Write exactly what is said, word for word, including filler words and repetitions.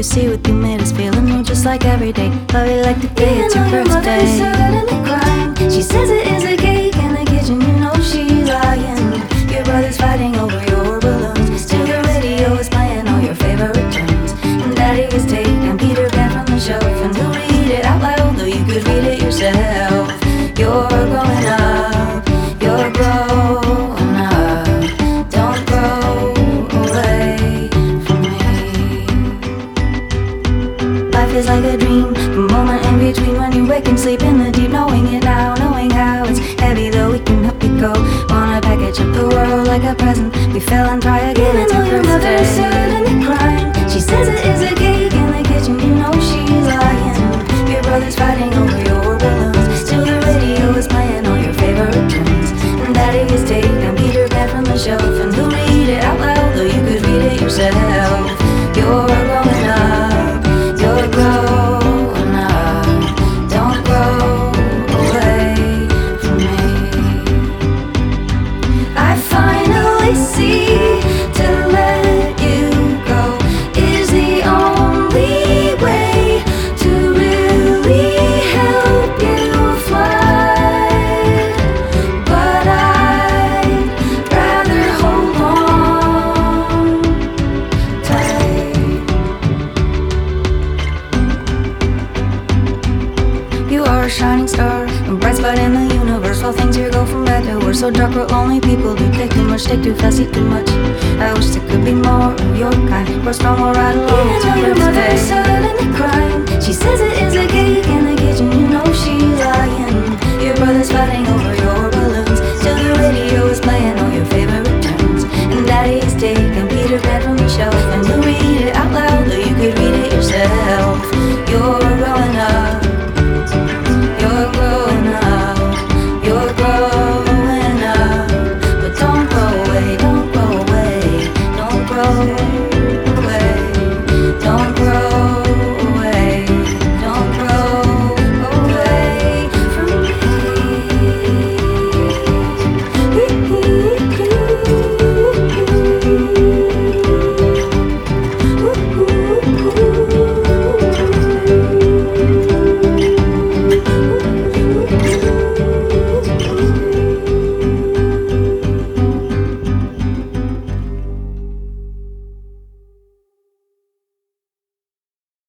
see what you made us feel anew, just like every day. Love you like the day it's your birthday. Suddenly crying. She says it is a cake in the kitchen, you know she's lying. Your brother's fighting over your balloons. Still the radio is playing all your favorite tunes. And Daddy is taking Peter Pan from the shelf, and he'll read it out loud, though you could read it yourself. You're growing up, you're growing up. Don't grow away from me. Life is like a dream, a moment in between when you wake and sleep in the deep. Knowing it now, knowing how it's heavy, though we can help you go. Wanna package up the world like a present. We fell and try again, it's your birthday. Is suddenly crying. She says it is a cake in the kitchen, you know she's lying. Your brother's fighting over your balloons. Still the radio is playing all your favorite tunes. And Daddy is taking Peter Pan from the shelf, and he'll read it out loud, though you could read it yourself. You're growing up, you're growing up. Don't grow away from me. I finally see to let you go is the only way to really help you fly. But I'd rather hold on tight. You are a shining star, a bright spot in the universe. All things here go from bad to worse. So dark, we're lonely people do take too much, take too fast, eat too much. I wish there could be more of your kind. We're strong, we'll ride along. Even though your mother is suddenly crying. She says it is a cake in the kitchen, you know she's lying. Your brother's fighting over your balloons. Still the radio is playing all your favorite tunes. And Daddy is taking Peter Pan from the shelf, and he'll read it out loud, though you could read it yourself.